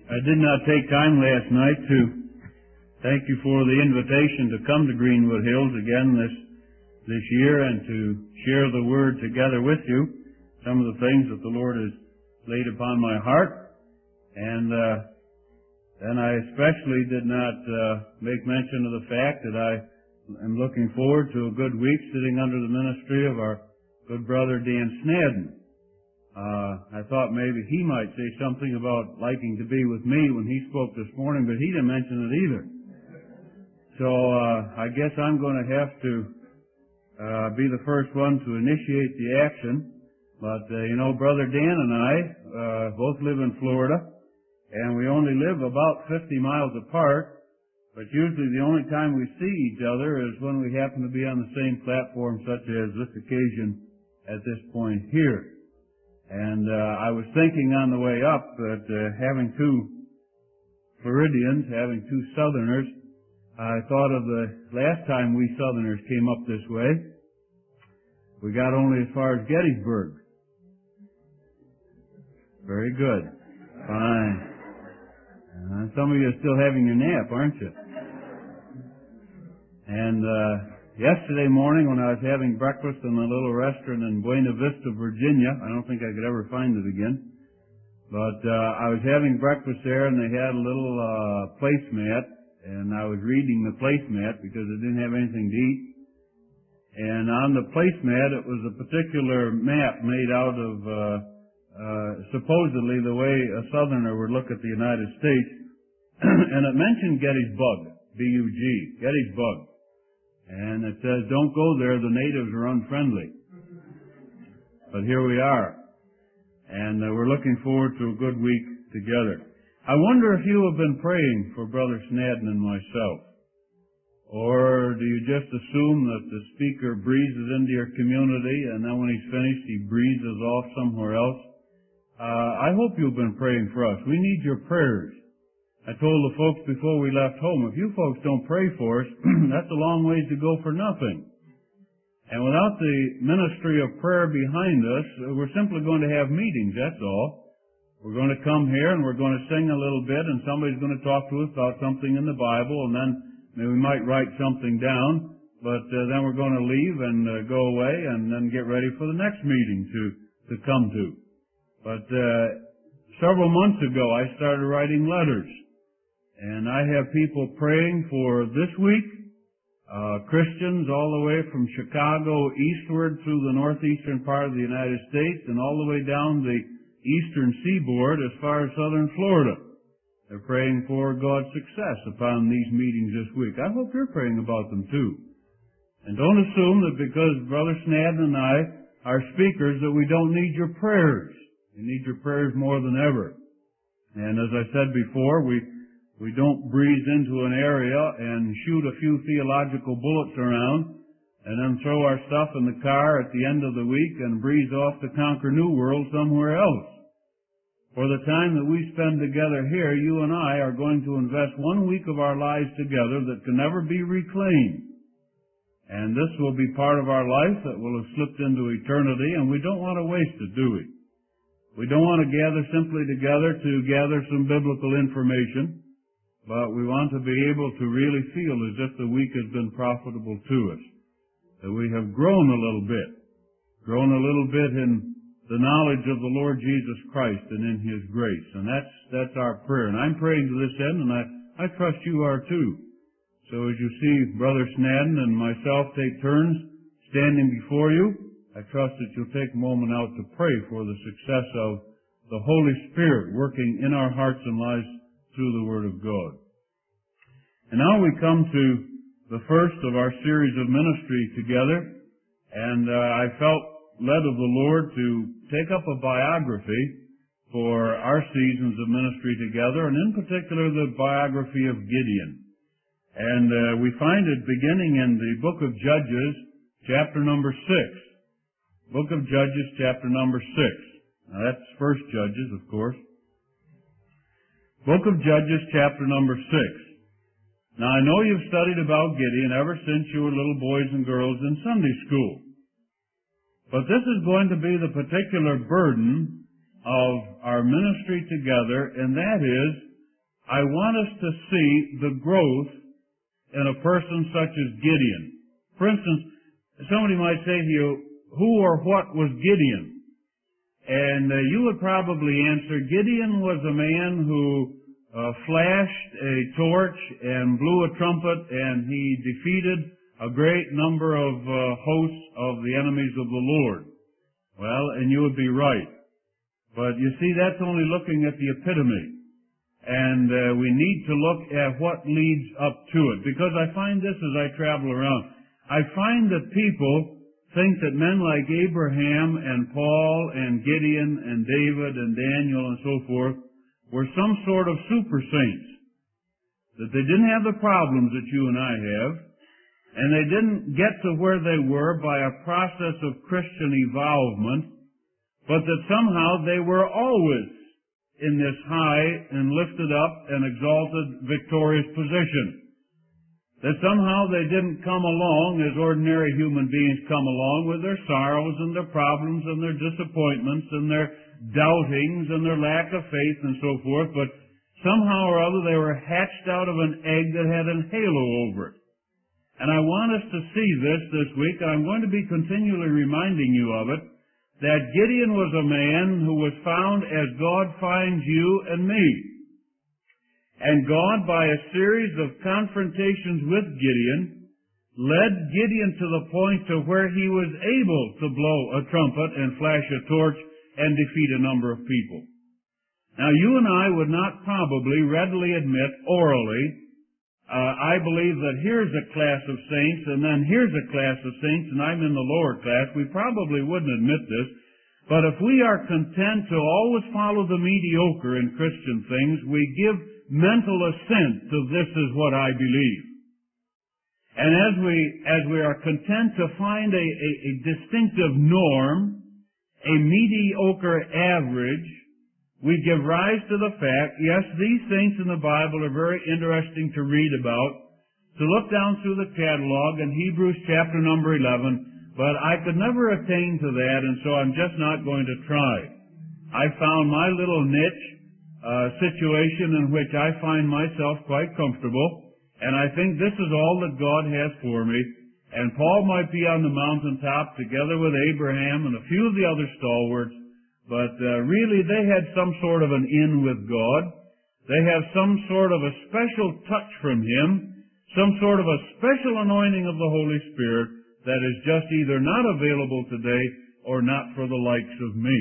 I did not take time last night to thank you for the invitation to come to Greenwood Hills again this year and to share the Word together with you, some of the things that the Lord has laid upon my heart. And then I especially did not make mention of the fact that I am looking forward to a good week sitting under the ministry of our good brother Dan Snadden. I thought maybe he might say something about liking to be with me when he spoke this morning, but he didn't mention it either. So I guess I'm going to have to be the first one to initiate the action. But, Brother Dan and I both live in Florida, and we only live about 50 miles apart, but usually the only time we see each other is when we happen to be on the same platform, such as this occasion at this point here. And I was thinking on the way up that having two Floridians, having two Southerners, I thought of the last time we Southerners came up this way. We got only as far as Gettysburg. Very good. Fine. Some of you are still having your nap, aren't you? And yesterday morning when I was having breakfast in a little restaurant in Buena Vista, Virginia, I don't think I could ever find it again, but I was having breakfast there and they had a little placemat, and I was reading the placemat because I didn't have anything to eat. And on the placemat it was a particular map made out of supposedly the way a Southerner would look at the United States, and it mentioned Gettysburg, B-U-G, Gettysburg. And it says, don't go there, the natives are unfriendly. But here we are. And we're looking forward to a good week together. I wonder if you have been praying for Brother Snadden and myself. Or do you just assume that the speaker breezes into your community and then when he's finished he breezes off somewhere else? I hope you've been praying for us. We need your prayers. I told the folks before we left home, if you folks don't pray for us, that's a long ways to go for nothing. And without the ministry of prayer behind us, we're simply going to have meetings, that's all. We're going to come here and we're going to sing a little bit and somebody's going to talk to us about something in the Bible and then maybe we might write something down, but then we're going to leave and go away and then get ready for the next meeting to come to. But several months ago I started writing letters. And I have people praying for this week, Christians all the way from Chicago eastward through the northeastern part of the United States and all the way down the eastern seaboard as far as southern Florida. They're praying for God's success upon these meetings this week. I hope you're praying about them too. And don't assume that because Brother Snadden and I are speakers that we don't need your prayers. We need your prayers more than ever. And as I said before, we don't breeze into an area and shoot a few theological bullets around and then throw our stuff in the car at the end of the week and breeze off to conquer New World somewhere else. For the time that we spend together here, you and I are going to invest 1 week of our lives together that can never be reclaimed. And this will be part of our life that will have slipped into eternity, and we don't want to waste it, do we? We don't want to gather simply together to gather some biblical information. But we want to be able to really feel as if the week has been profitable to us. That we have grown a little bit in the knowledge of the Lord Jesus Christ and in His grace. And that's our prayer. And I'm praying to this end, and I trust you are too. So as you see Brother Snadden and myself take turns standing before you, I trust that you'll take a moment out to pray for the success of the Holy Spirit working in our hearts and lives through the Word of God. And now we come to the first of our series of ministry together, and I felt led of the Lord to take up a biography for our seasons of ministry together, and in particular the biography of Gideon. And we find it beginning in the book of Judges, chapter number 6. Book of Judges, chapter number 6. Now that's First Judges, of course. Book of Judges, chapter number 6. Now, I know you've studied about Gideon ever since you were little boys and girls in Sunday school. But this is going to be the particular burden of our ministry together, and that is I want us to see the growth in a person such as Gideon. For instance, somebody might say to you, who or what was Gideon? And you would probably answer, Gideon was a man who flashed a torch and blew a trumpet, and he defeated a great number of hosts of the enemies of the Lord. Well, and you would be right. But you see, that's only looking at the epitome. And we need to look at what leads up to it. Because I find this as I travel around. I find that people think that men like Abraham and Paul and Gideon and David and Daniel and so forth were some sort of super saints. That they didn't have the problems that you and I have, and they didn't get to where they were by a process of Christian evolvement, but that somehow they were always in this high and lifted up and exalted victorious position. That somehow they didn't come along as ordinary human beings come along with their sorrows and their problems and their disappointments and their doubtings and their lack of faith and so forth, but somehow or other they were hatched out of an egg that had a halo over it. And I want us to see this week, and I'm going to be continually reminding you of it, that Gideon was a man who was found as God finds you and me. And God, by a series of confrontations with Gideon, led Gideon to the point to where he was able to blow a trumpet and flash a torch and defeat a number of people. Now, you and I would not probably readily admit orally, I believe that here's a class of saints, and then here's a class of saints, and I'm in the lower class. We probably wouldn't admit this. But if we are content to always follow the mediocre in Christian things, we give mental assent to this is what I believe. And as we are content to find a distinctive norm, a mediocre average, we give rise to the fact, yes, these saints in the Bible are very interesting to read about, to look down through the catalog in Hebrews chapter number 11, but I could never attain to that, and so I'm just not going to try. I found my little niche situation in which I find myself quite comfortable, and I think this is all that God has for me. And Paul might be on the mountaintop together with Abraham and a few of the other stalwarts, but really they had some sort of an in with God. They have some sort of a special touch from Him, some sort of a special anointing of the Holy Spirit that is just either not available today or not for the likes of me.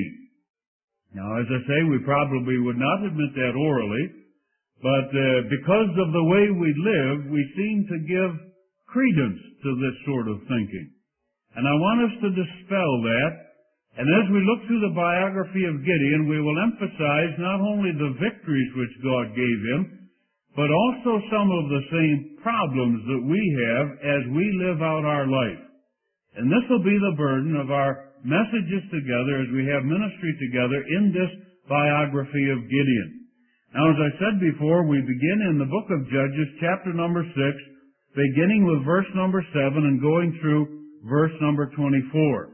Now, as I say, we probably would not admit that orally, but because of the way we live, we seem to give credence to this sort of thinking. And I want us to dispel that. And as we look through the biography of Gideon, we will emphasize not only the victories which God gave him, but also some of the same problems that we have as we live out our life. And this will be the burden of our messages together as we have ministry together in this biography of Gideon. Now, as I said before, we begin in the book of Judges, chapter number 6, beginning with verse number 7 and going through verse number 24.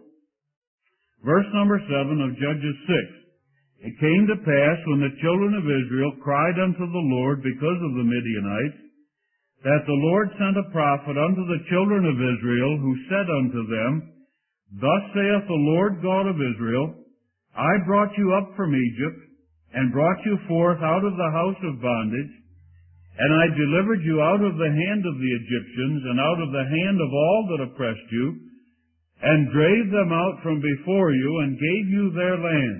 Verse number 7 of Judges 6. It came to pass when the children of Israel cried unto the Lord because of the Midianites, that the Lord sent a prophet unto the children of Israel, who said unto them, Thus saith the Lord God of Israel, I brought you up from Egypt, and brought you forth out of the house of bondage, and I delivered you out of the hand of the Egyptians, and out of the hand of all that oppressed you, and drave them out from before you, and gave you their land.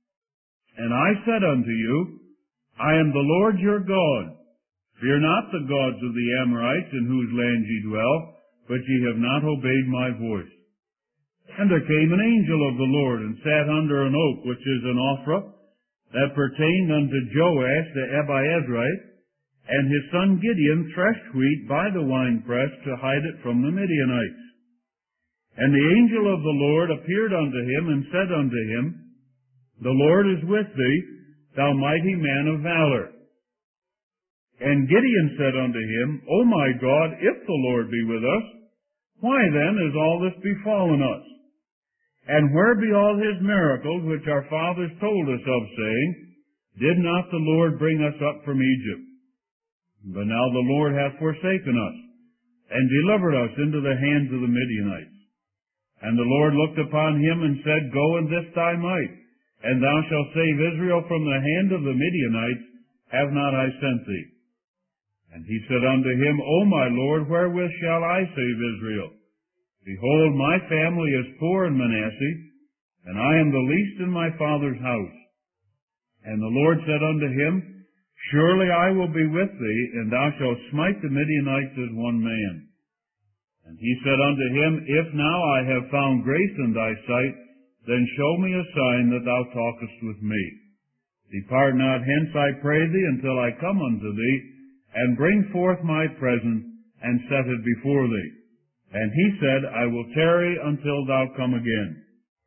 And I said unto you, I am the Lord your God. Fear not the gods of the Amorites, in whose land ye dwell, but ye have not obeyed my voice. And there came an angel of the Lord, and sat under an oak, which is an Ophrah, that pertained unto Joash the Abiezrite, and his son Gideon threshed wheat by the winepress to hide it from the Midianites. And the angel of the Lord appeared unto him, and said unto him, The Lord is with thee, thou mighty man of valor. And Gideon said unto him, O my God, if the Lord be with us, why then is all this befallen us? And where be all his miracles which our fathers told us of, saying, Did not the Lord bring us up from Egypt? But now the Lord hath forsaken us, and delivered us into the hands of the Midianites. And the Lord looked upon him and said, Go in this thy might, and thou shalt save Israel from the hand of the Midianites. Have not I sent thee? And he said unto him, O my Lord, wherewith shall I save Israel? Behold, my family is poor in Manasseh, and I am the least in my father's house. And the Lord said unto him, Surely I will be with thee, and thou shalt smite the Midianites as one man. And he said unto him, If now I have found grace in thy sight, then show me a sign that thou talkest with me. Depart not hence, I pray thee, until I come unto thee, and bring forth my present, and set it before thee. And he said, I will tarry until thou come again.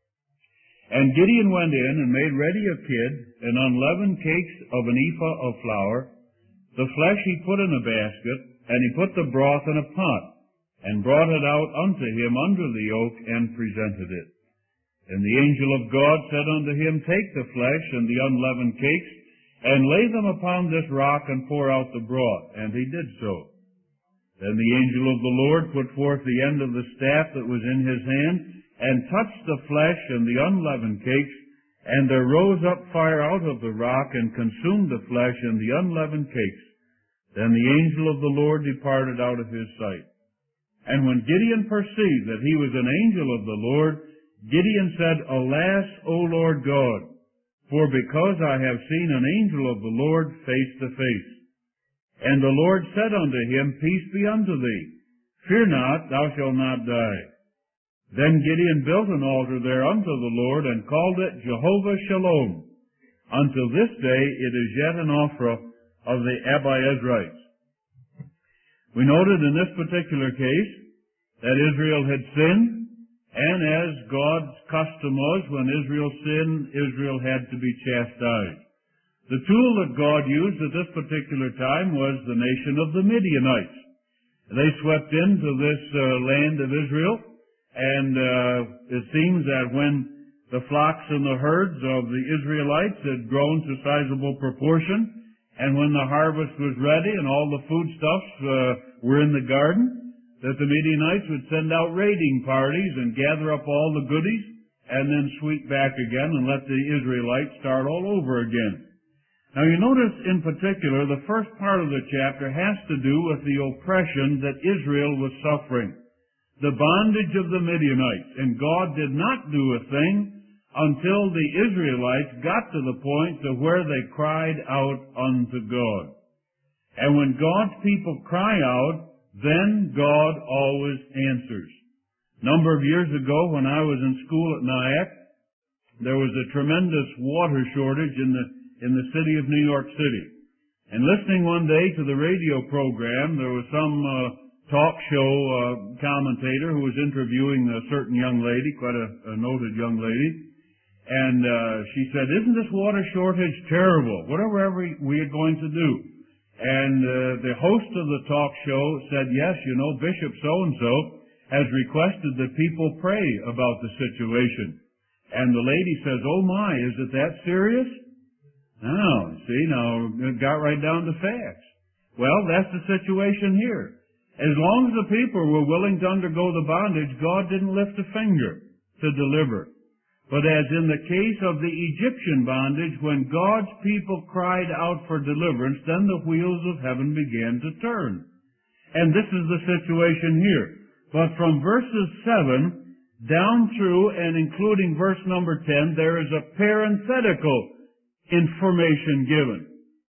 And Gideon went in and made ready a kid, and unleavened cakes of an ephah of flour. The flesh he put in a basket, and he put the broth in a pot, and brought it out unto him under the oak, and presented it. And the angel of God said unto him, Take the flesh and the unleavened cakes, and lay them upon this rock, and pour out the broth. And he did so. Then the angel of the Lord put forth the end of the staff that was in his hand, and touched the flesh and the unleavened cakes, and there rose up fire out of the rock, and consumed the flesh and the unleavened cakes. Then the angel of the Lord departed out of his sight. And when Gideon perceived that he was an angel of the Lord, Gideon said, Alas, O Lord God, for because I have seen an angel of the Lord face to face. And the Lord said unto him, Peace be unto thee. Fear not, thou shalt not die. Then Gideon built an altar there unto the Lord, and called it Jehovah Shalom. Until this day it is yet an Ophrah of the Abiezrites. We noted in this particular case that Israel had sinned, and as God's custom was, when Israel sinned, Israel had to be chastised. The tool that God used at this particular time was the nation of the Midianites. They swept into this land of Israel, and it seems that when the flocks and the herds of the Israelites had grown to sizable proportion, and when the harvest was ready and all the foodstuffs were in the garden, that the Midianites would send out raiding parties and gather up all the goodies, and then sweep back again and let the Israelites start all over again. Now you notice in particular the first part of the chapter has to do with the oppression that Israel was suffering, the bondage of the Midianites, and God did not do a thing until the Israelites got to the point to where they cried out unto God. And when God's people cry out, then God always answers. A number of years ago when I was in school at Nyack, there was a tremendous water shortage in the city of New York City. And listening one day to the radio program, there was some talk show commentator who was interviewing a certain young lady, quite a noted young lady, and she said, Isn't this water shortage terrible? Whatever we are going to do? And the host of the talk show said, Yes, Bishop so-and-so has requested that people pray about the situation. And the lady says, Oh my, is it that serious? Now, it got right down to facts. Well, that's the situation here. As long as the people were willing to undergo the bondage, God didn't lift a finger to deliver. But as in the case of the Egyptian bondage, when God's people cried out for deliverance, then the wheels of heaven began to turn. And this is the situation here. But from verses 7 down through and including verse number 10, there is a parenthetical information given.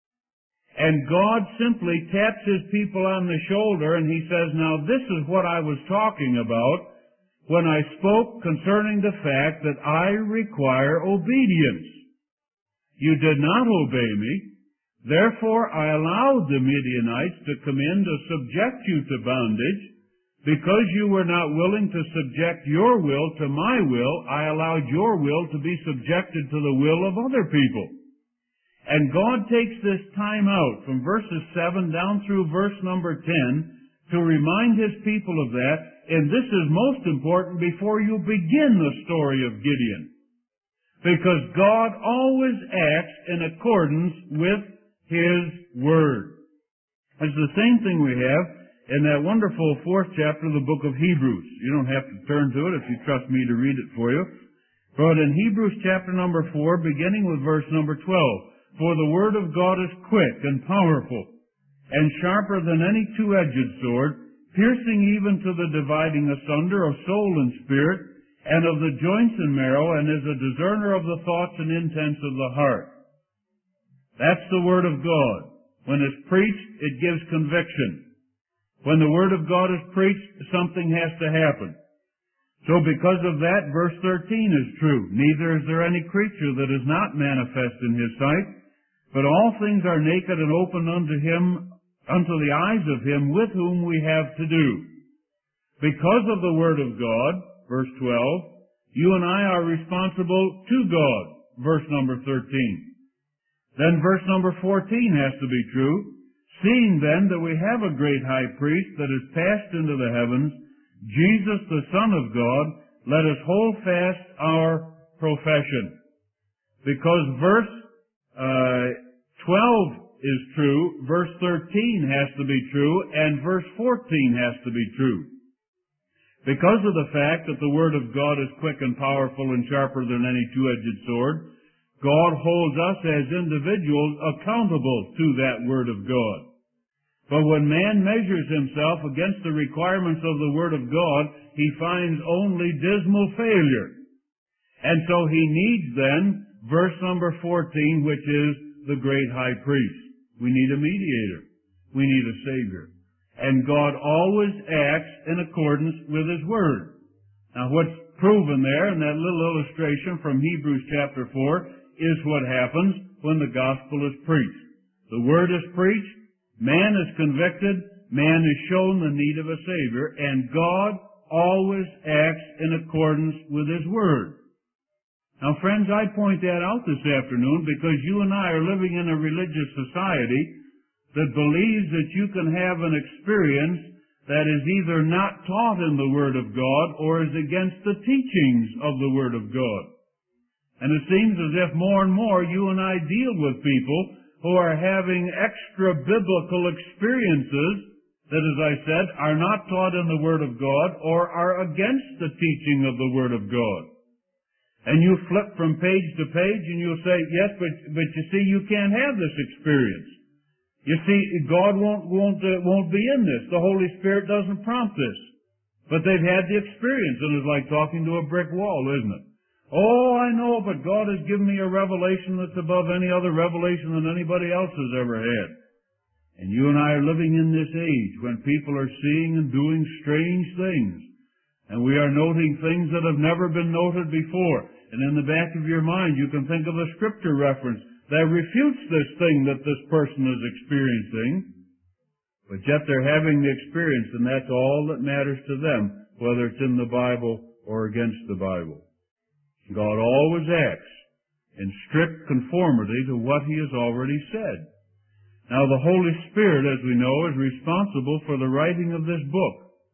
And God simply taps his people on the shoulder and he says, Now this is what I was talking about when I spoke concerning the fact that I require obedience. You did not obey me. Therefore I allowed the Midianites to come in to subject you to bondage. Because you were not willing to subject your will to my will, I allowed your will to be subjected to the will of other people. And God takes this time out from verses 7 down through verse number 10 to remind his people of that. And this is most important before you begin the story of Gideon. Because God always acts in accordance with his word. It's the same thing we have in that wonderful 4th chapter of the book of Hebrews. You don't have to turn to it if you trust me to read it for you. But in Hebrews chapter number 4, beginning with verse number 12, "For the word of God is quick and powerful, and sharper than any two-edged sword, piercing even to the dividing asunder of soul and spirit, and of the joints and marrow, and is a discerner of the thoughts and intents of the heart." That's the word of God. When it's preached, it gives conviction. When the word of God is preached, something has to happen. So because of that, verse 13 is true. "Neither is there any creature that is not manifest in his sight, but all things are naked and open unto him, unto the eyes of him with whom we have to do." Because of the word of God, verse 12, you and I are responsible to God, verse number 13. Then verse number 14 has to be true. "Seeing then that we have a great high priest that is passed into the heavens, Jesus the Son of God, let us hold fast our profession." Because verse 12 is true, verse 13 has to be true, and verse 14 has to be true. Because of the fact that the Word of God is quick and powerful and sharper than any two-edged sword, God holds us as individuals accountable to that Word of God. But when man measures himself against the requirements of the Word of God, he finds only dismal failure. And so he needs then, verse number 14, which is the great high priest. We need a mediator. We need a Savior. And God always acts in accordance with His Word. Now what's proven there in that little illustration from Hebrews chapter 4 is what happens when the gospel is preached. The Word is preached, man is convicted, man is shown the need of a Savior, and God always acts in accordance with His Word. Now, friends, I point that out this afternoon because you and I are living in a religious society that believes that you can have an experience that is either not taught in the Word of God or is against the teachings of the Word of God. And it seems as if more and more you and I deal with people who are having extra biblical experiences that, as I said, are not taught in the Word of God or are against the teaching of the Word of God. And you flip from page to page and you'll say, yes, but you see, you can't have this experience. You see, God won't be in this. The Holy Spirit doesn't prompt this. But they've had the experience, and it's like talking to a brick wall, isn't it? Oh, I know, but God has given me a revelation that's above any other revelation that anybody else has ever had. And you and I are living in this age when people are seeing and doing strange things. And we are noting things that have never been noted before. And in the back of your mind, you can think of a scripture reference that refutes this thing that this person is experiencing. But yet they're having the experience, and that's all that matters to them, whether it's in the Bible or against the Bible. God always acts in strict conformity to what He has already said. Now, the Holy Spirit, as we know, is responsible for the writing of this book.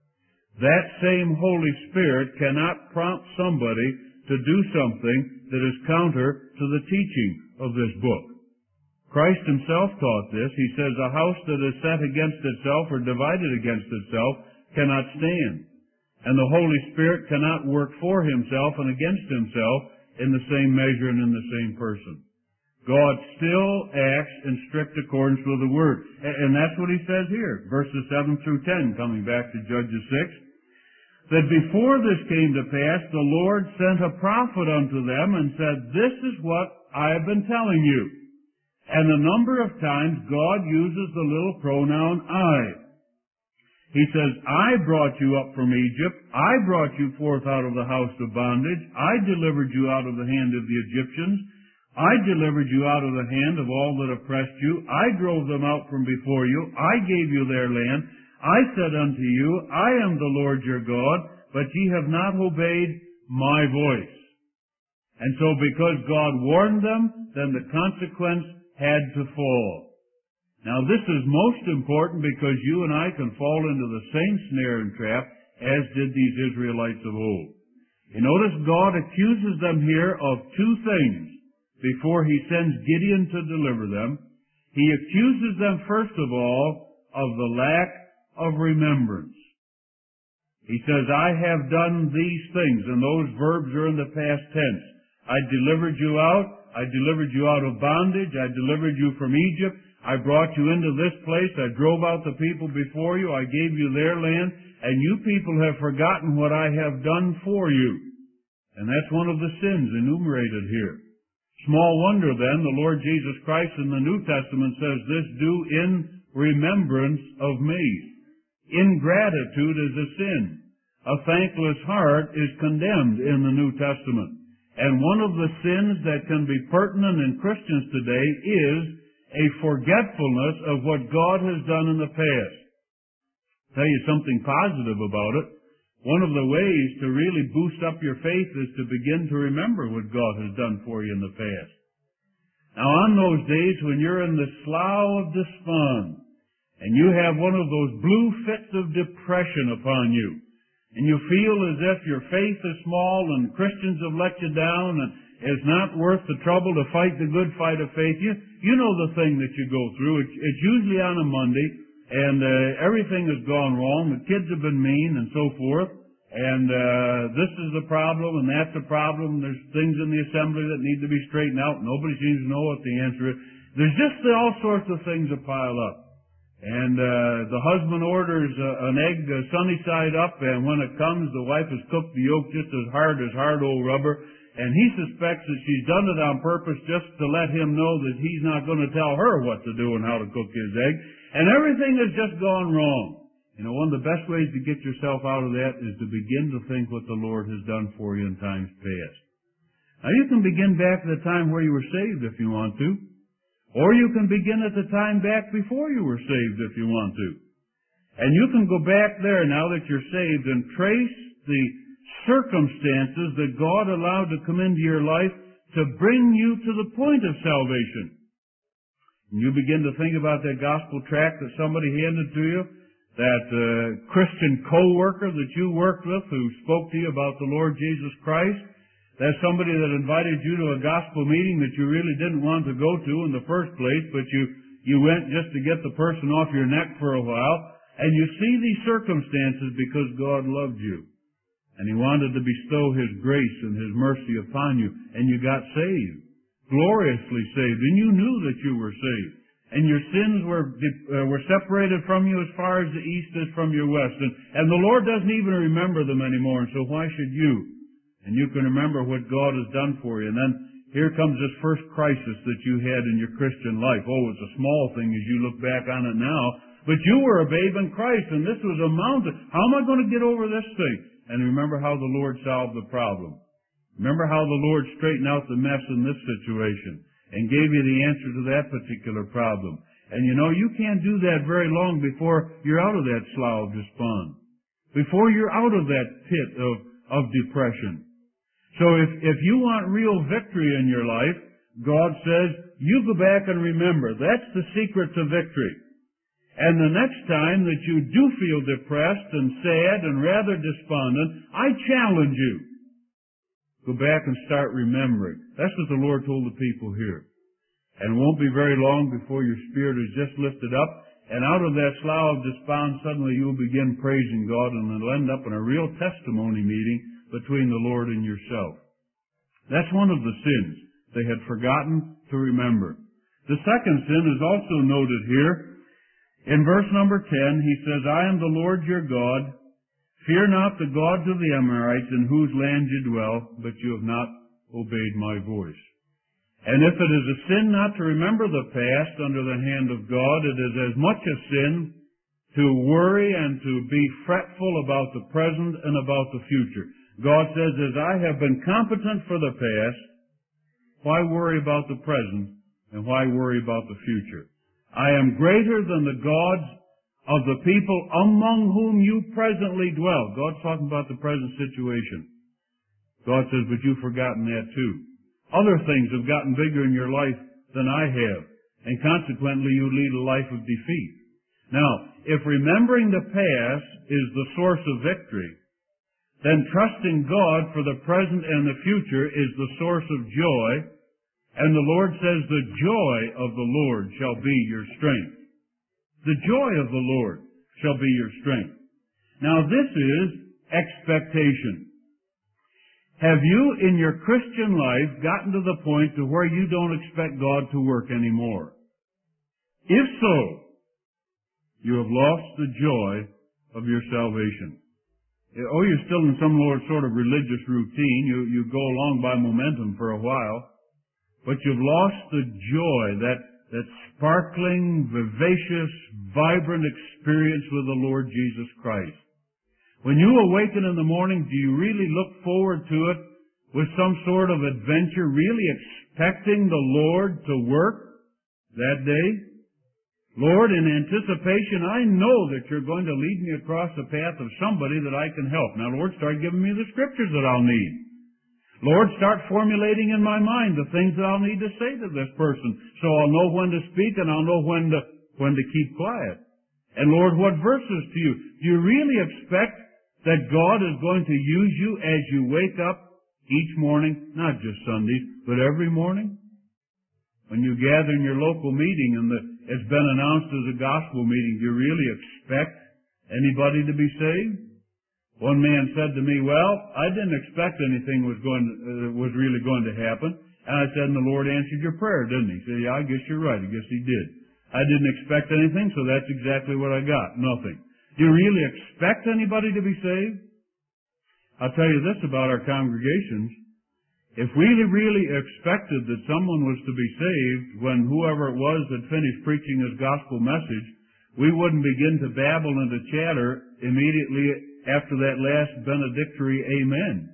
That same Holy Spirit cannot prompt somebody to do something that is counter to the teaching of this book. Christ Himself taught this. He says, "A house that is set against itself or divided against itself cannot stand." And the Holy Spirit cannot work for Himself and against Himself in the same measure and in the same person. God still acts in strict accordance with the Word. And that's what He says here, verses 7 through 10, coming back to Judges 6. That before this came to pass, the Lord sent a prophet unto them and said, "This is what I have been telling you." And a number of times God uses the little pronoun I. He says, "I brought you up from Egypt. I brought you forth out of the house of bondage. I delivered you out of the hand of the Egyptians. I delivered you out of the hand of all that oppressed you. I drove them out from before you. I gave you their land. I said unto you, I am the Lord your God, but ye have not obeyed my voice." And so because God warned them, then the consequence had to fall. Now this is most important because you and I can fall into the same snare and trap as did these Israelites of old. You notice God accuses them here of two things before He sends Gideon to deliver them. He accuses them, first of all, of the lack of remembrance. He says, I have done these things, and those verbs are in the past tense. I delivered you out. I delivered you out of bondage. I delivered you from Egypt. I brought you into this place. I drove out the people before you. I gave you their land. And you people have forgotten what I have done for you. And that's one of the sins enumerated here. Small wonder then the Lord Jesus Christ in the New Testament says this, do in remembrance of me. Ingratitude is a sin. A thankless heart is condemned in the New Testament. And one of the sins that can be pertinent in Christians today is a forgetfulness of what God has done in the past. I'll tell you something positive about it. One of the ways to really boost up your faith is to begin to remember what God has done for you in the past. Now, on those days when you're in the slough of despond, and you have one of those blue fits of depression upon you, and you feel as if your faith is small and Christians have let you down and it's not worth the trouble to fight the good fight of faith, you know the thing that you go through. It's usually on a Monday, and everything has gone wrong. The kids have been mean and so forth, and this is the problem and that's the problem. There's things in the assembly that need to be straightened out. Nobody seems to know what the answer is. There's just all sorts of things that pile up. And the husband orders an egg sunny side up, and when it comes, the wife has cooked the yolk just as hard old rubber, and he suspects that she's done it on purpose just to let him know that he's not going to tell her what to do and how to cook his egg, and everything has just gone wrong. You know, one of the best ways to get yourself out of that is to begin to think what the Lord has done for you in times past. Now, you can begin back at the time where you were saved if you want to. Or you can begin at the time back before you were saved if you want to. And you can go back there now that you're saved and trace the circumstances that God allowed to come into your life to bring you to the point of salvation. And you begin to think about that gospel tract that somebody handed to you, that Christian co-worker that you worked with who spoke to you about the Lord Jesus Christ. That's somebody that invited you to a gospel meeting that you really didn't want to go to in the first place, but you went just to get the person off your neck for a while, and you see these circumstances because God loved you, and He wanted to bestow His grace and His mercy upon you, and you got saved, gloriously saved, and you knew that you were saved, and your sins were separated from you as far as the east is from your west, and the Lord doesn't even remember them anymore, and so why should you? And you can remember what God has done for you. And then here comes this first crisis that you had in your Christian life. Oh, it's a small thing as you look back on it now. But you were a babe in Christ, and this was a mountain. How am I going to get over this thing? And remember how the Lord solved the problem. Remember how the Lord straightened out the mess in this situation and gave you the answer to that particular problem. And you know, you can't do that very long before you're out of that slough of despond. Before you're out of that pit of depression. So if you want real victory in your life, God says, you go back and remember. That's the secret to victory. And the next time that you do feel depressed and sad and rather despondent, I challenge you. Go back and start remembering. That's what the Lord told the people here. And it won't be very long before your spirit is just lifted up, and out of that slough of despond, suddenly you'll begin praising God, and it'll end up in a real testimony meeting between the Lord and yourself. That's one of the sins they had forgotten to remember. The second sin is also noted here. In verse number 10, he says, I am the Lord your God. Fear not the gods of the Amorites in whose land you dwell, but you have not obeyed my voice. And if it is a sin not to remember the past under the hand of God, it is as much a sin to worry and to be fretful about the present and about the future. God says, as I have been competent for the past, why worry about the present and why worry about the future? I am greater than the gods of the people among whom you presently dwell. God's talking about the present situation. God says, but you've forgotten that too. Other things have gotten bigger in your life than I have, and consequently you lead a life of defeat. Now, if remembering the past is the source of victory, then trusting God for the present and the future is the source of joy, and the Lord says the joy of the Lord shall be your strength. The joy of the Lord shall be your strength. Now this is expectation. Have you in your Christian life gotten to the point to where you don't expect God to work anymore? If so, you have lost the joy of your salvation. Oh, you're still in some sort of religious routine. You go along by momentum for a while, but you've lost the joy, that sparkling, vivacious, vibrant experience with the Lord Jesus Christ. When you awaken in the morning, do you really look forward to it with some sort of adventure, really expecting the Lord to work that day? Lord, in anticipation, I know that you're going to lead me across the path of somebody that I can help. Now, Lord, start giving me the scriptures that I'll need. Lord, start formulating in my mind the things that I'll need to say to this person, so I'll know when to speak and I'll know when to keep quiet. And Lord, what verses do you really expect that God is going to use you as you wake up each morning, not just Sundays, but every morning? When you gather in your local meeting and it's been announced as a gospel meeting, do you really expect anybody to be saved? One man said to me, well, I didn't expect anything was really going to happen. And I said, and the Lord answered your prayer, didn't he? He said, yeah, I guess you're right. I guess he did. I didn't expect anything, so that's exactly what I got. Nothing. Do you really expect anybody to be saved? I'll tell you this about our congregations. If we really expected that someone was to be saved when whoever it was that finished preaching his gospel message, we wouldn't begin to babble and to chatter immediately after that last benedictory amen.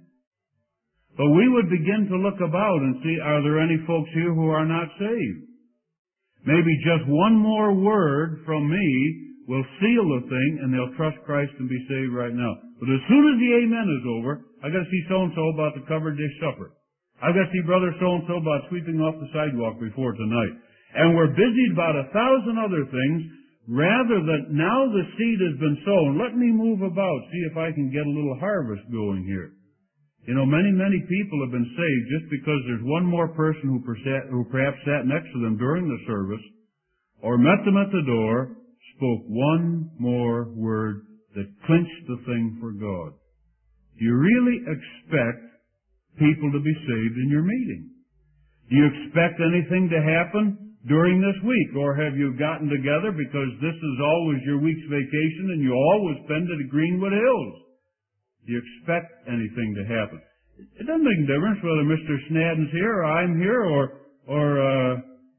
But we would begin to look about and see, are there any folks here who are not saved? Maybe just one more word from me will seal the thing and they'll trust Christ and be saved right now. But as soon as the amen is over, I got to see so-and-so about the covered dish supper. I've got to see brother so-and-so about sweeping off the sidewalk before tonight. And we're busied about 1,000 other things rather than now the seed has been sown. Let me move about, see if I can get a little harvest going here. You know, many people have been saved just because there's one more person who perhaps sat next to them during the service or met them at the door, spoke one more word that clinched the thing for God. Do you really expect people to be saved in your meeting? Do you expect anything to happen during this week? Or have you gotten together because this is always your week's vacation and you always spend it at Greenwood Hills? Do you expect anything to happen? It doesn't make a difference whether Mr. Snadden's here or I'm here or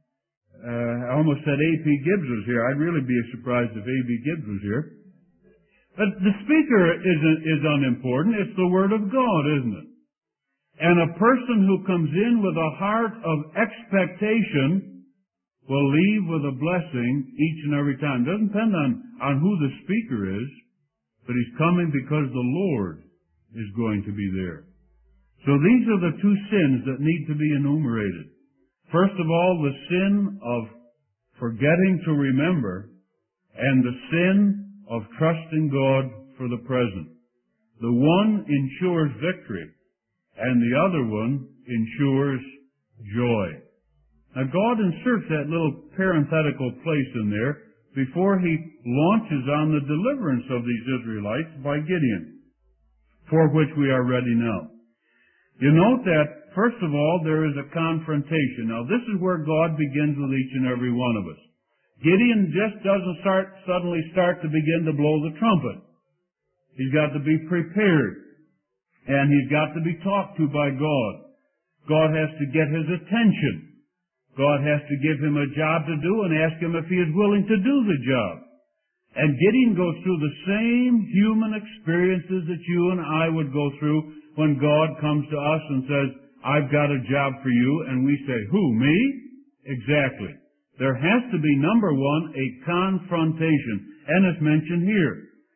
I almost said A.P. Gibbs was here. I'd really be surprised if A.P. Gibbs was here. But the speaker is unimportant. It's the Word of God, isn't it? And a person who comes in with a heart of expectation will leave with a blessing each and every time. It doesn't depend on who the speaker is, but he's coming because the Lord is going to be there. So these are the two sins that need to be enumerated. First of all, the sin of forgetting to remember and the sin of trusting God for the present. The one ensures victory, and the other one ensures joy. Now God inserts that little parenthetical place in there before he launches on the deliverance of these Israelites by Gideon, for which we are ready now. You note that, first of all, there is a confrontation. Now this is where God begins with each and every one of us. Gideon just doesn't suddenly start to begin to blow the trumpet. He's got to be prepared. And he's got to be talked to by God. God has to get his attention. God has to give him a job to do and ask him if he is willing to do the job. And Gideon goes through the same human experiences that you and I would go through when God comes to us and says, I've got a job for you. And we say, who, me? Exactly. There has to be, number one, a confrontation. And it's mentioned here.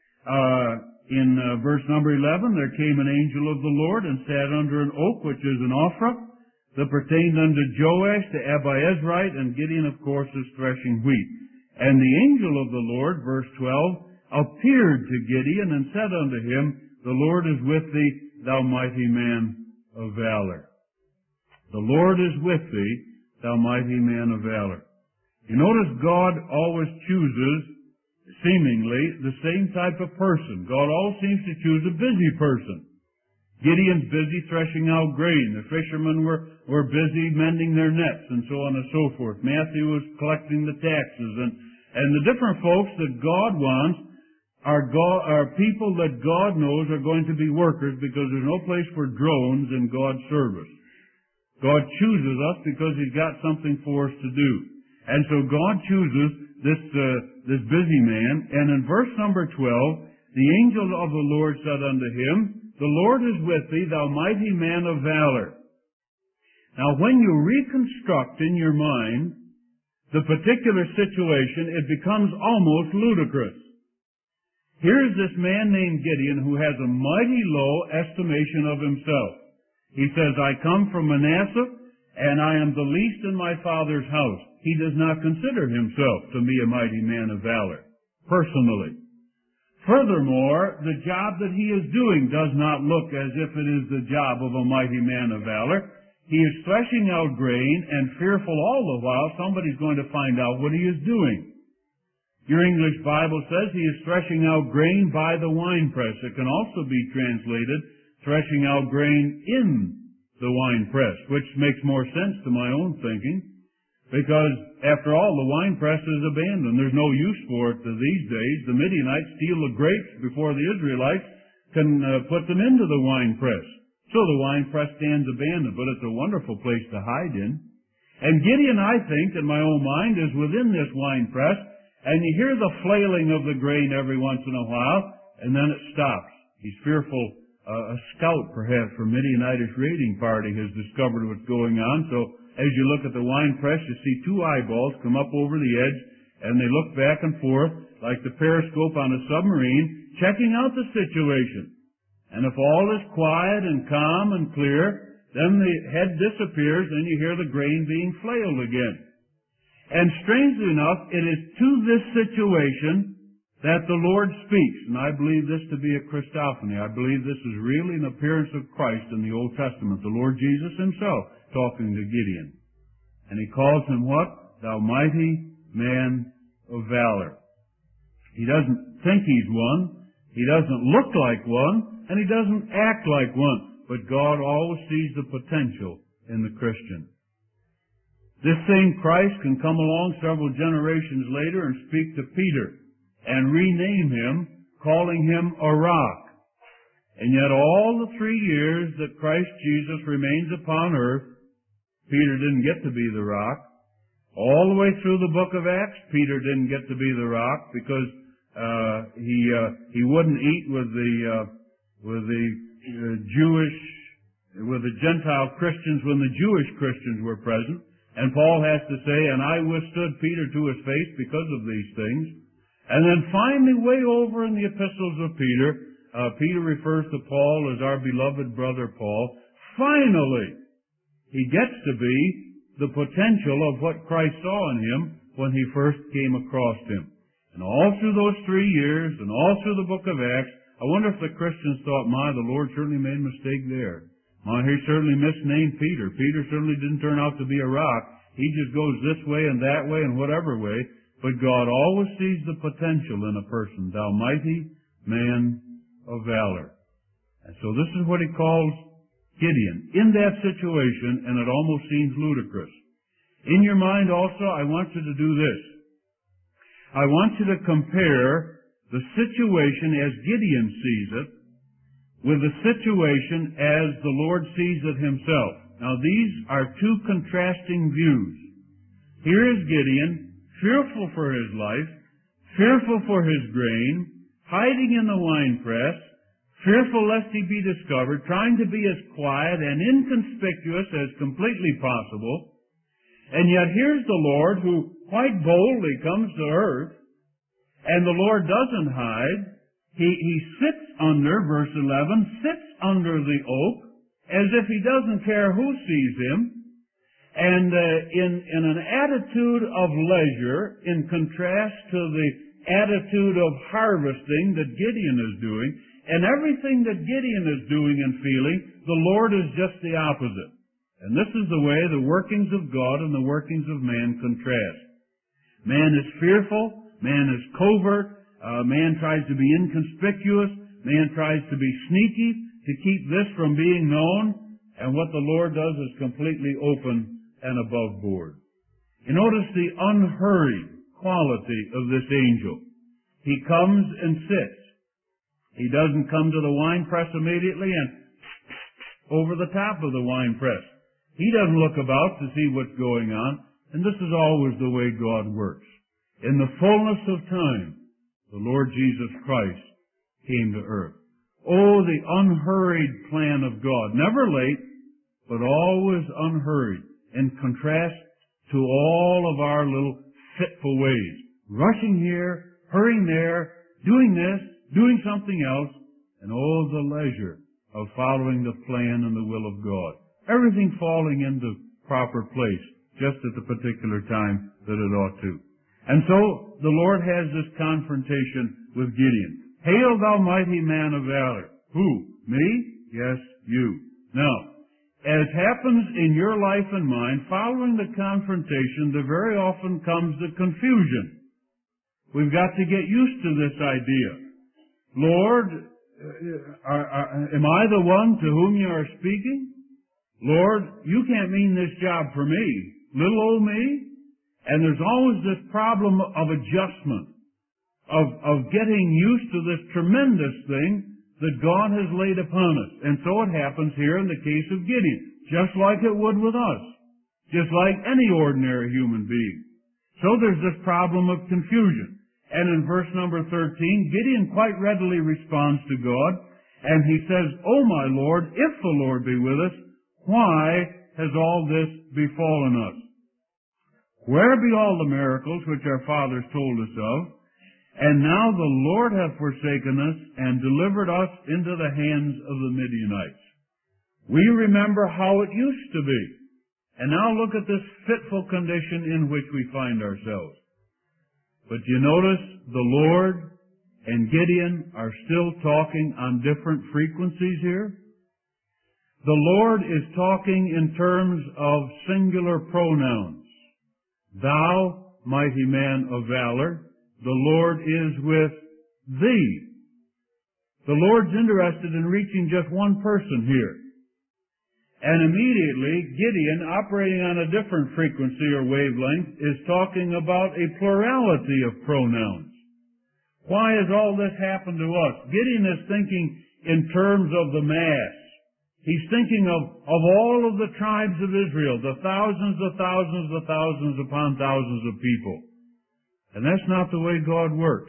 In verse number 11, there came an angel of the Lord and sat under an oak, which is an Ophrah, that pertained unto Joash the Abiezrite, and Gideon, of course, is threshing wheat. And the angel of the Lord, verse 12, appeared to Gideon and said unto him, the Lord is with thee, thou mighty man of valor. The Lord is with thee, thou mighty man of valor. You notice God always chooses seemingly the same type of person. God always seems to choose a busy person. Gideon's busy threshing out grain. The fishermen were busy mending their nets, and so on and so forth. Matthew was collecting the taxes, and the different folks that God wants are people that God knows are going to be workers, because there's no place for drones in God's service. God chooses us because He's got something for us to do. And so God chooses this busy man. And in verse number 12, the angel of the Lord said unto him, The Lord is with thee, thou mighty man of valor. Now, when you reconstruct in your mind the particular situation, it becomes almost ludicrous. Here's this man named Gideon who has a mighty low estimation of himself. He says, I come from Manasseh, and I am the least in my father's house. He does not consider himself to be a mighty man of valor, personally. Furthermore, the job that he is doing does not look as if it is the job of a mighty man of valor. He is threshing out grain, and fearful all the while somebody's going to find out what he is doing. Your English Bible says he is threshing out grain by the winepress. It can also be translated threshing out grain in the winepress, which makes more sense to my own thinking, because after all, the winepress is abandoned. There's no use for it these days. The Midianites steal the grapes before the Israelites can put them into the winepress. So the winepress stands abandoned, but it's a wonderful place to hide in. And Gideon, I think, in my own mind, is within this winepress, and you hear the flailing of the grain every once in a while, and then it stops. He's fearful. A scout, perhaps, from Midianitish raiding party has discovered what's going on. So as you look at the winepress, you see two eyeballs come up over the edge, and they look back and forth like the periscope on a submarine, checking out the situation. And if all is quiet and calm and clear, then the head disappears, and you hear the grain being flailed again. And strangely enough, it is to this situation that the Lord speaks. And I believe this to be a Christophany. I believe this is really an appearance of Christ in the Old Testament, the Lord Jesus Himself talking to Gideon. And He calls him what? Thou mighty man of valor. He doesn't think he's one. He doesn't look like one. And he doesn't act like one. But God always sees the potential in the Christian. This same Christ can come along several generations later and speak to Peter and rename him, calling him a rock. And yet all the 3 years that Christ Jesus remains upon earth, Peter didn't get to be the rock. All the way through the book of Acts, Peter didn't get to be the rock because he wouldn't eat with the Gentile Christians when the Jewish Christians were present. And Paul has to say, and I withstood Peter to his face because of these things. And then finally, way over in the epistles of Peter, Peter refers to Paul as our beloved brother Paul. Finally, he gets to be the potential of what Christ saw in him when he first came across him. And all through those 3 years, and all through the book of Acts, I wonder if the Christians thought, the Lord certainly made a mistake there. He certainly misnamed Peter. Peter certainly didn't turn out to be a rock. He just goes this way and that way and whatever way. But God always sees the potential in a person. Thou mighty man of valor. And so this is what He calls Gideon in that situation, and it almost seems ludicrous. In your mind also, I want you to do this. I want you to compare the situation as Gideon sees it with the situation as the Lord sees it Himself. Now these are two contrasting views. Here is Gideon, fearful for his life, fearful for his grain, hiding in the winepress, fearful lest he be discovered, trying to be as quiet and inconspicuous as completely possible. And yet here's the Lord who quite boldly comes to earth, and the Lord doesn't hide. He sits under, verse 11, sits under the oak as if He doesn't care who sees Him, and in an attitude of leisure, in contrast to the attitude of harvesting that Gideon is doing, and everything that Gideon is doing and feeling, the Lord is just the opposite. And this is the way the workings of God and the workings of man contrast. Man is fearful, man is covert, man tries to be inconspicuous, man tries to be sneaky to keep this from being known, and what the Lord does is completely open and above board. You notice the unhurried quality of this angel. He comes and sits. He doesn't come to the wine press immediately and over the top of the wine press. He doesn't look about to see what's going on, and this is always the way God works. In the fullness of time, the Lord Jesus Christ came to earth. Oh, the unhurried plan of God. Never late, but always unhurried, in contrast to all of our little fitful ways. Rushing here, hurrying there, doing this, doing something else, and oh, the leisure of following the plan and the will of God. Everything falling into proper place, just at the particular time that it ought to. And so, the Lord has this confrontation with Gideon. Hail, thou mighty man of valor. Who? Me? Yes, you. Now, as happens in your life and mine, following the confrontation, there very often comes the confusion. We've got to get used to this idea. Lord, am I the one to whom you are speaking? Lord, you can't mean this job for me. Little old me? And there's always this problem of adjustment, of getting used to this tremendous thing that God has laid upon us. And so it happens here in the case of Gideon, just like it would with us, just like any ordinary human being. So there's this problem of confusion. And in verse number 13, Gideon quite readily responds to God, and he says, "O my Lord, if the Lord be with us, why has all this befallen us? Where be all the miracles which our fathers told us of? And now the Lord hath forsaken us and delivered us into the hands of the Midianites. We remember how it used to be. And now look at this fitful condition in which we find ourselves." But you notice the Lord and Gideon are still talking on different frequencies here. The Lord is talking in terms of singular pronouns. Thou, mighty man of valor, the Lord is with thee. The Lord's interested in reaching just one person here. And immediately, Gideon, operating on a different frequency or wavelength, is talking about a plurality of pronouns. Why has all this happened to us? Gideon is thinking in terms of the mass. He's thinking of all of the tribes of Israel, the thousands upon thousands of people. And that's not the way God works.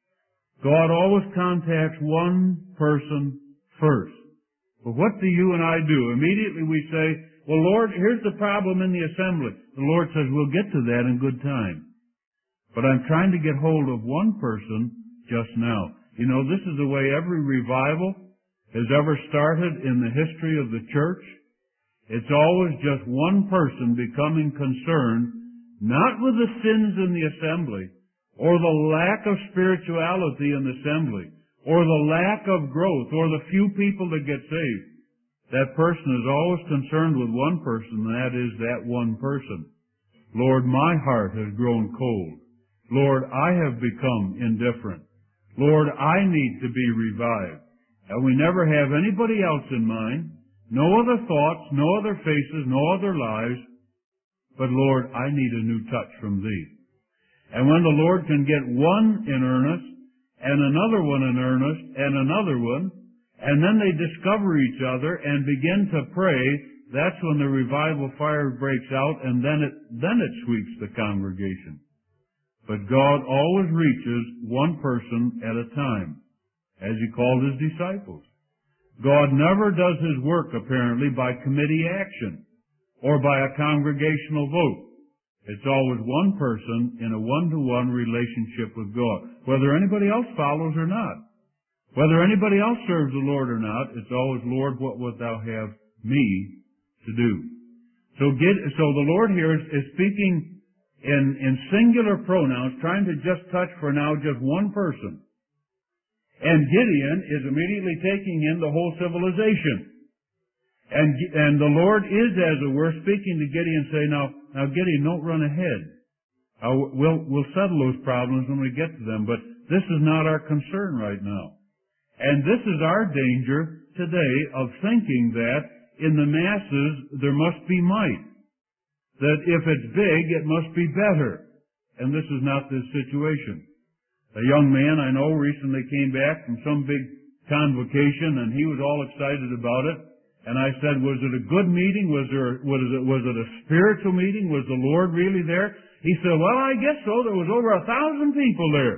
God always contacts one person first. But what do you and I do? Immediately we say, well, Lord, here's the problem in the assembly. The Lord says, we'll get to that in good time. But I'm trying to get hold of one person just now. You know, this is the way every revival has ever started in the history of the church. It's always just one person becoming concerned, not with the sins in the assembly, or the lack of spirituality in the assembly, or the lack of growth, or the few people that get saved. That person is always concerned with one person, and that is that one person. Lord, my heart has grown cold. Lord, I have become indifferent. Lord, I need to be revived. And we never have anybody else in mind, no other thoughts, no other faces, no other lives, but Lord, I need a new touch from Thee. And when the Lord can get one in earnest, and another one in earnest, and another one, and then they discover each other and begin to pray, that's when the revival fire breaks out, and then it sweeps the congregation. But God always reaches one person at a time, as He called His disciples. God never does His work, apparently, by committee action or by a congregational vote. It's always one person in a one-to-one relationship with God. Whether anybody else follows or not, whether anybody else serves the Lord or not, it's always, Lord, what wilt Thou have me to do? So the Lord here is speaking in singular pronouns, trying to just touch for now just one person. And Gideon is immediately taking in the whole civilization. And the Lord is, as it were, speaking to Gideon, saying, now Gideon, don't run ahead. We'll settle those problems when we get to them, but this is not our concern right now. And this is our danger today of thinking that in the masses there must be might. That if it's big, it must be better. And this is not the situation. A young man I know recently came back from some big convocation, and he was all excited about it. And I said, was it a good meeting? Was it a spiritual meeting? Was the Lord really there? He said, well, I guess so. There was over 1,000 people there.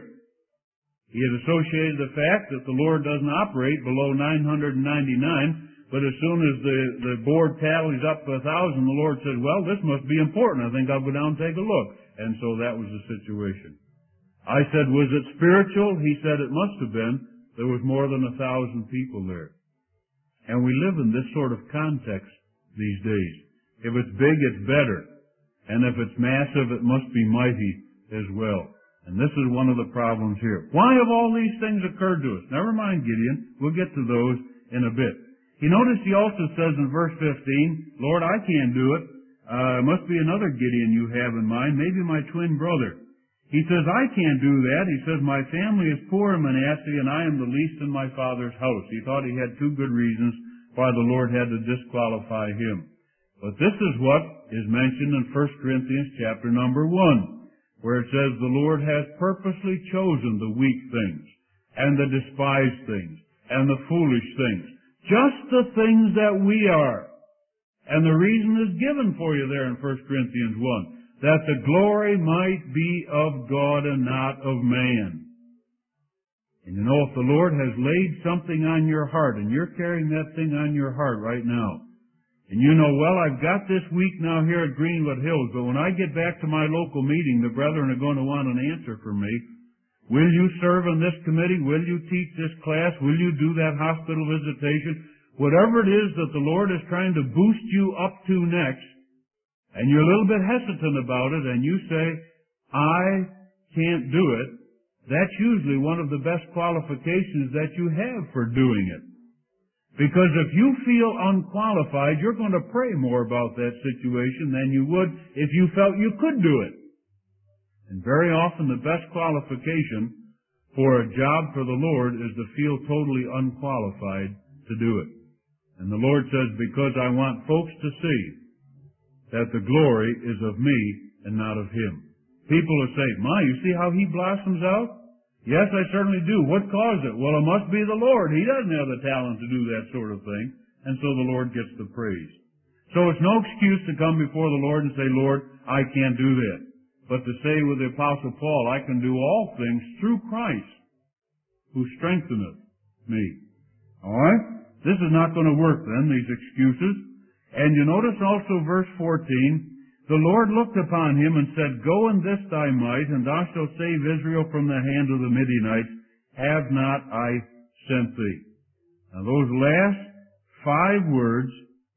He had associated the fact that the Lord doesn't operate below 999, but as soon as the board tallies up to 1,000, the Lord said, well, this must be important. I think I'll go down and take a look. And so that was the situation. I said, was it spiritual? He said it must have been. There was more than 1,000 people there. And we live in this sort of context these days. If it's big, it's better. And if it's massive, it must be mighty as well. And this is one of the problems here. Why have all these things occurred to us? Never mind Gideon. We'll get to those in a bit. You notice he also says in verse 15, Lord, I can't do it. It must be another Gideon you have in mind, maybe my twin brother. He says, I can't do that. He says, my family is poor in Manasseh, and I am the least in my father's house. He thought he had two good reasons why the Lord had to disqualify him. But this is what is mentioned in 1 Corinthians chapter number 1, where it says, the Lord has purposely chosen the weak things, and the despised things, and the foolish things, just the things that we are. And the reason is given for you there in 1 Corinthians 1. That the glory might be of God and not of man. And you know, if the Lord has laid something on your heart, and you're carrying that thing on your heart right now, and you know, well, I've got this week now here at Greenwood Hills, but when I get back to my local meeting, the brethren are going to want an answer from me. Will you serve in this committee? Will you teach this class? Will you do that hospital visitation? Whatever it is that the Lord is trying to boost you up to next, and you're a little bit hesitant about it, and you say, I can't do it, that's usually one of the best qualifications that you have for doing it. Because if you feel unqualified, you're going to pray more about that situation than you would if you felt you could do it. And very often the best qualification for a job for the Lord is to feel totally unqualified to do it. And the Lord says, because I want folks to see that the glory is of me and not of him. People will say, my, you see how he blossoms out? Yes, I certainly do. What caused it? Well, it must be the Lord. He doesn't have the talent to do that sort of thing. And so the Lord gets the praise. So it's no excuse to come before the Lord and say, Lord, I can't do that. But to say with the Apostle Paul, I can do all things through Christ, who strengtheneth me. All right? This is not going to work then, these excuses. And you notice also verse 14, the Lord looked upon him and said, go in this thy might, and thou shalt save Israel from the hand of the Midianites. Have not I sent thee? Now those last 5 words,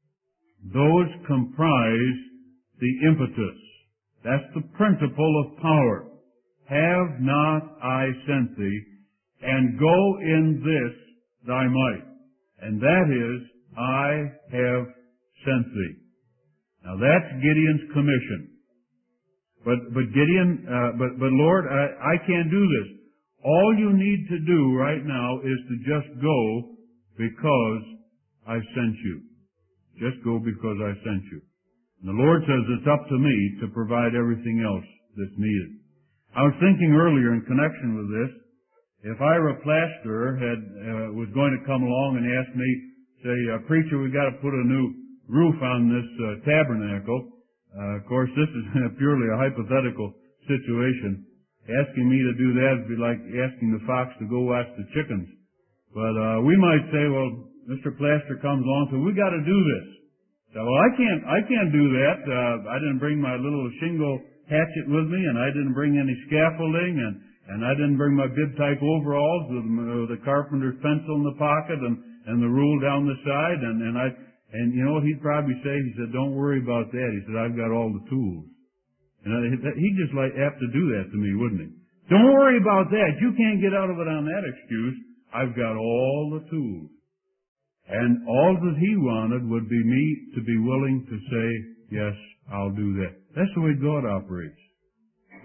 those comprise the impetus. That's the principle of power. Have not I sent thee, and go in this thy might. And that is, I have sent thee. Now that's Gideon's commission. But Lord, I can't do this. All you need to do right now is to just go because I sent you. Just go because I sent you. And the Lord says it's up to me to provide everything else that's needed. I was thinking earlier in connection with this, if Ira Plaster was going to come along and ask me, say, preacher, we've got to put a new roof on this tabernacle. Of course, this is purely a hypothetical situation. Asking me to do that would be like asking the fox to go watch the chickens. But we might say, well, Mr. Plaster comes along, so we got to do this. So, well, I can't do that. I didn't bring my little shingle hatchet with me, and I didn't bring any scaffolding, and I didn't bring my bib-type overalls with the carpenter's pencil in the pocket and the rule down the side, and you know what he'd probably say? He said, don't worry about that. He said, I've got all the tools. And he'd just like have to do that to me, wouldn't he? Don't worry about that. You can't get out of it on that excuse. I've got all the tools. And all that he wanted would be me to be willing to say, yes, I'll do that. That's the way God operates.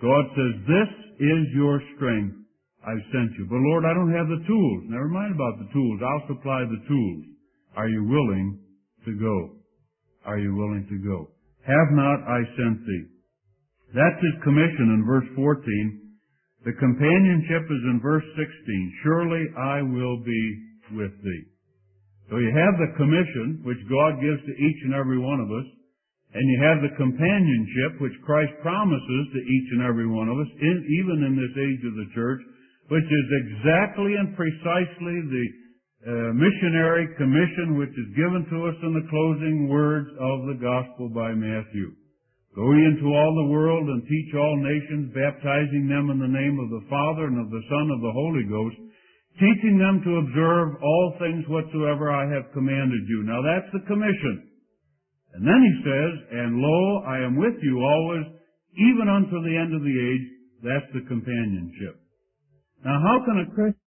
God says, this is your strength. I've sent you. But Lord, I don't have the tools. Never mind about the tools. I'll supply the tools. Are you willing to go? Are you willing to go? Have not I sent thee? That's His commission in verse 14. The companionship is in verse 16. Surely I will be with thee. So you have the commission, which God gives to each and every one of us, and you have the companionship, which Christ promises to each and every one of us, even in this age of the church, which is exactly and precisely the missionary commission which is given to us in the closing words of the gospel by Matthew. Go ye into all the world and teach all nations, baptizing them in the name of the Father and of the Son and of the Holy Ghost, teaching them to observe all things whatsoever I have commanded you. Now that's the commission. And then He says, and lo, I am with you always, even unto the end of the age. That's the companionship. Now how can a Christian